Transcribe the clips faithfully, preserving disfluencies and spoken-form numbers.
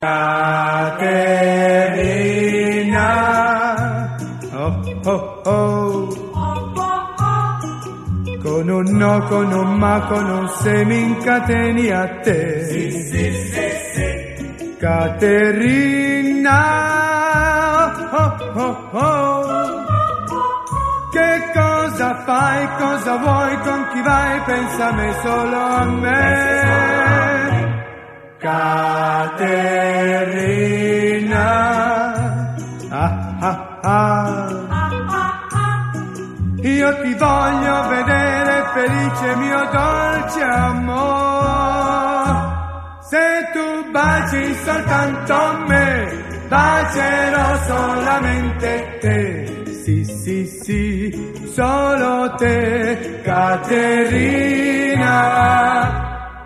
Caterina, oh oh oh, con un no, con un ma, con un se mi incateni a te. Sì, sì, sì, sì. Caterina, oh oh oh, che cosa fai, cosa vuoi, con chi vai, pensa a me, solo a me. Caterina, ah ah ah, io ti voglio vedere felice, mio dolce amor. Se tu baci soltanto me, bacerò solamente te. Sì, sì, sì, solo te, Caterina.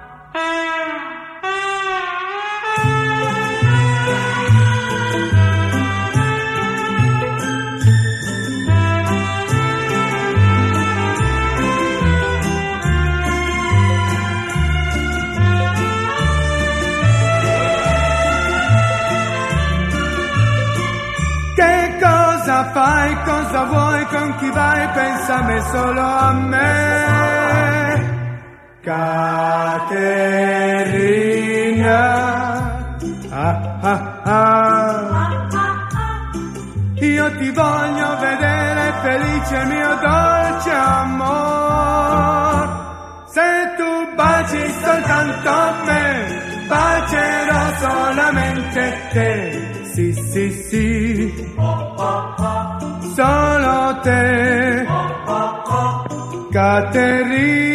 Cosa fai, cosa vuoi, con chi vai, pensa a me, solo a me. Caterina, ah ah ah, io ti voglio vedere felice, mio dolce amor. Se tu baci soltanto me, bacerò solamente te. Sì, sì, sì, solo te, Caterina.